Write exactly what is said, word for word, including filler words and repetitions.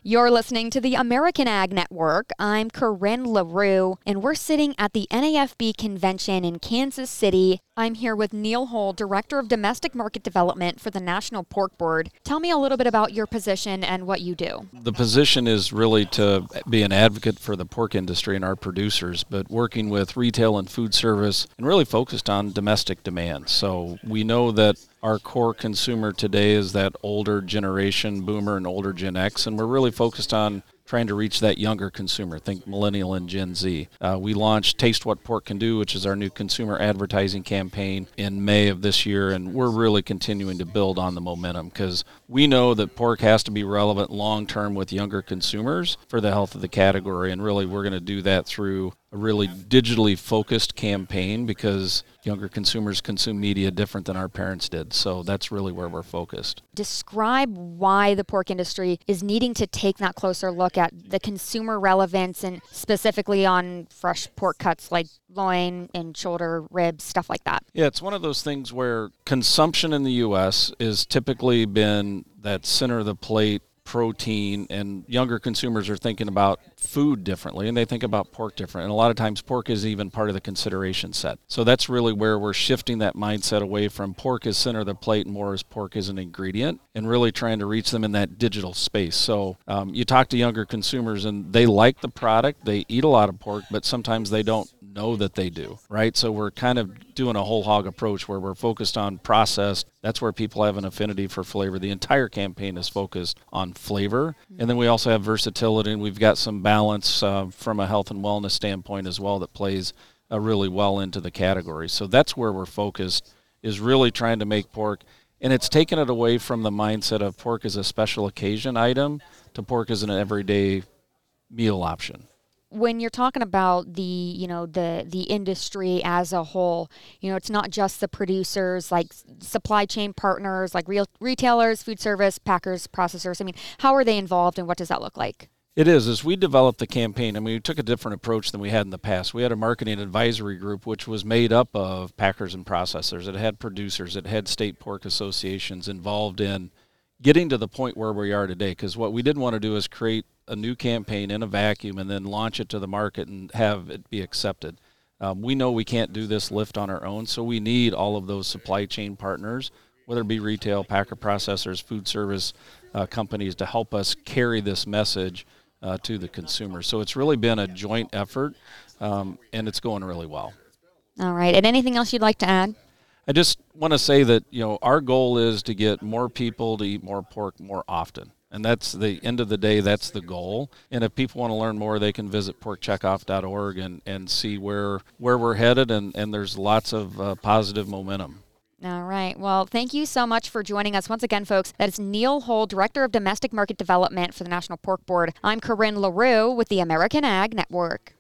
You're listening to the American Ag Network. I'm Corinne LaRue, and we're sitting at the N A F B convention in Kansas City. I'm here with Neil Hull, Director of Domestic Market Development for the National Pork Board. Tell me a little bit about your position and what you do. The position is really to be an advocate for the pork industry and our producers, but working with retail and food service and really focused on domestic demand. So we know that our core consumer today is that older generation, boomer and older Gen X, and we're really focused on trying to reach that younger consumer, think millennial and Gen Z. Uh, we launched Taste What Pork Can Do, which is our new consumer advertising campaign in May of this year, and we're really continuing to build on the momentum because we know that pork has to be relevant long-term with younger consumers for the health of the category, and really we're going to do that through a really digitally focused campaign because younger consumers consume media different than our parents did. So that's really where we're focused. Describe why the pork industry is needing to take that closer look at the consumer relevance and specifically on fresh pork cuts like loin and shoulder, ribs, stuff like that. Yeah, it's one of those things where consumption in the U S is typically been that center of the plate protein, and younger consumers are thinking about food differently, and they think about pork different. And a lot of times pork is even part of the consideration set. So that's really where we're shifting that mindset away from pork as center of the plate and more as pork as an ingredient, and really trying to reach them in that digital space. So um, you talk to younger consumers and they like the product, they eat a lot of pork, but sometimes they don't know that they do, right? So we're kind of doing a whole hog approach where we're focused on processed. That's where people have an affinity for flavor. The entire campaign is focused on flavor. And then we also have versatility, and we've got some balance uh, from a health and wellness standpoint as well that plays uh, really well into the category. So that's where we're focused, is really trying to make pork. And it's taken it away from the mindset of pork as a special occasion item to pork as an everyday meal option. When you're talking about the, you know, the the industry as a whole, you know, it's not just the producers, like supply chain partners, like real retailers, food service, packers, processors. I mean, how are they involved and what does that look like? It is. As we developed the campaign, I mean, we took a different approach than we had in the past. We had a marketing advisory group which was made up of packers and processors. It had producers. It had state pork associations involved in getting to the point where we are today, because what we didn't want to do is create a new campaign in a vacuum and then launch it to the market and have it be accepted. Um, we know we can't do this lift on our own, so we need all of those supply chain partners, whether it be retail, packer processors, food service uh, companies, to help us carry this message uh, to the consumer. So it's really been a joint effort, um, and it's going really well. All right. And anything else you'd like to add? I just want to say that, you know, our goal is to get more people to eat more pork more often. And that's the end of the day, that's the goal. And if people want to learn more, they can visit pork checkoff dot org and, and see where where we're headed, and, and there's lots of uh, positive momentum. All right. Well, thank you so much for joining us once again, folks. That is Neil Hull, Director of Domestic Market Development for the National Pork Board. I'm Corinne LaRue with the American Ag Network.